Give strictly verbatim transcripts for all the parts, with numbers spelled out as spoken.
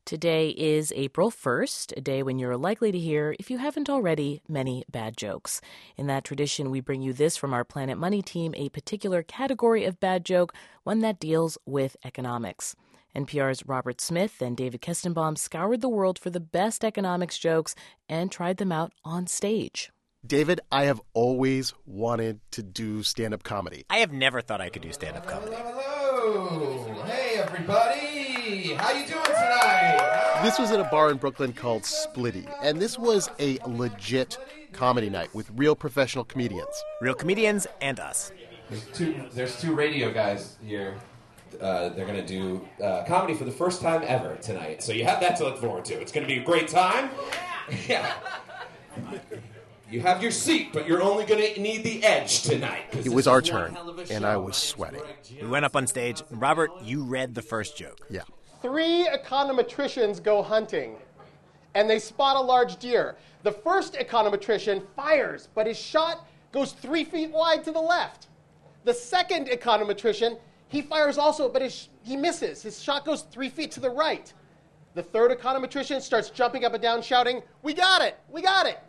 Today is April first, a day when you're likely to hear, if you haven't already, many bad jokes. In that tradition, we bring you this from our Planet Money team, a particular category of bad joke, one that deals with economics. N P R's Robert Smith and David Kestenbaum scoured the world for the best economics jokes and tried them out on stage. David, I have always wanted to do stand-up comedy. I have never thought I could do stand-up comedy. Hello, hello. Hey, everybody. How you doing tonight? This was at a bar in Brooklyn called Splitty, and this was a legit comedy night with real professional comedians. Real comedians and us. There's two, there's two radio guys here. Uh, they're going to do uh, comedy for the first time ever tonight. So you have that to look forward to. It's going to be a great time. Yeah. You have your seat, but you're only going to need the edge tonight. It was our turn, and I was sweating. We went up on stage. Robert, you read the first joke. Yeah. Three econometricians go hunting, and they spot a large deer. The first econometrician fires, but his shot goes three feet wide to the left. The second econometrician, he fires also, but his, he misses. His shot goes three feet to the right. The third econometrician starts jumping up and down, shouting, "We got it! We got it!"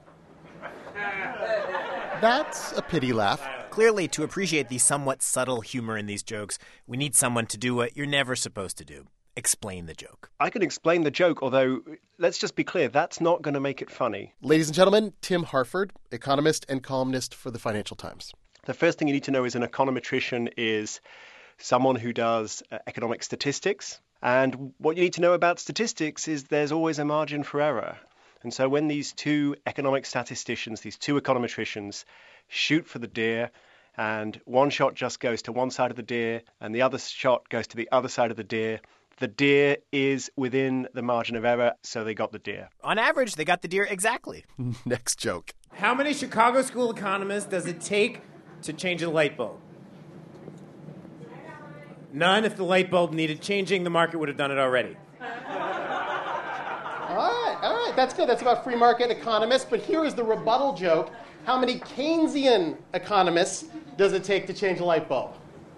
That's a pity laugh. Clearly, to appreciate the somewhat subtle humor in these jokes, we need someone to do what you're never supposed to do. Explain the joke. I can explain the joke, although, let's just be clear, that's not going to make it funny. Ladies and gentlemen, Tim Harford, economist and columnist for the Financial Times. The first thing you need to know is an econometrician is someone who does uh, economic statistics. And what you need to know about statistics is there's always a margin for error. And so when these two economic statisticians, these two econometricians, shoot for the deer, and one shot just goes to one side of the deer, and the other shot goes to the other side of the deer, the deer is within the margin of error, so they got the deer. On average, they got the deer exactly. Next joke. How many Chicago School economists does it take to change a light bulb? None. If the light bulb needed changing, the market would have done it already. All right, all right, that's good. That's about free market economists. But here is the rebuttal joke. How many Keynesian economists does it take to change a light bulb?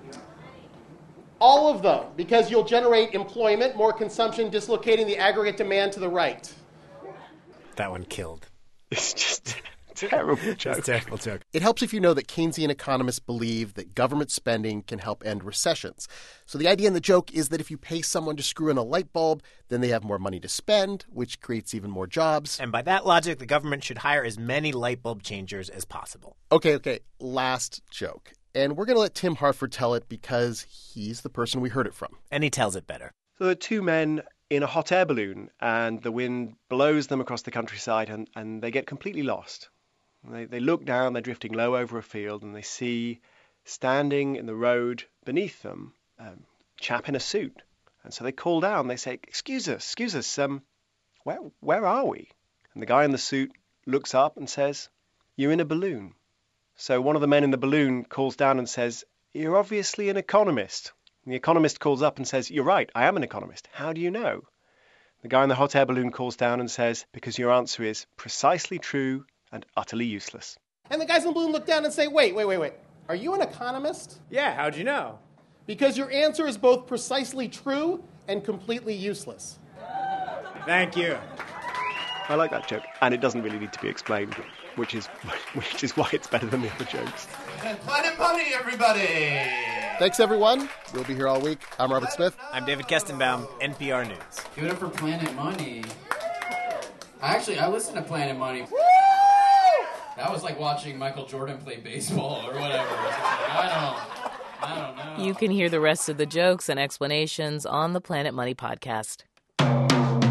All of them, because you'll generate employment, more consumption, dislocating the aggregate demand to the right. That one killed. It's just a terrible joke. It's a terrible joke. It helps if you know that Keynesian economists believe that government spending can help end recessions. So the idea in the joke is that if you pay someone to screw in a light bulb, then they have more money to spend, which creates even more jobs. And by that logic, the government should hire as many light bulb changers as possible. Okay, okay, last joke. And we're going to let Tim Harford tell it because he's the person we heard it from. And he tells it better. So there are two men in a hot air balloon, and the wind blows them across the countryside, and, and they get completely lost. They, they look down, they're drifting low over a field, and they see standing in the road beneath them a chap in a suit. And so they call down, they say, excuse us, excuse us, um, where, where are we? And the guy in the suit looks up and says, you're in a balloon. So one of the men in the balloon calls down and says, you're obviously an economist. And the economist calls up and says, you're right, I am an economist. How do you know? The guy in the hot air balloon calls down and says, because your answer is precisely true and utterly useless. And the guys in the balloon look down and say, wait, wait, wait, wait. Are you an economist? Yeah, how'd you know? Because your answer is both precisely true and completely useless. Thank you. I like that joke, and it doesn't really need to be explained, which is which is why it's better than the other jokes. And Planet Money, everybody! Thanks, everyone. We'll be here all week. I'm Robert Smith. I'm David Kestenbaum, N P R News. Give it up for Planet Money. Actually, I listen to Planet Money. Woo! That was like watching Michael Jordan play baseball or whatever. It's just like, I don't, I don't know. You can hear the rest of the jokes and explanations on the Planet Money podcast.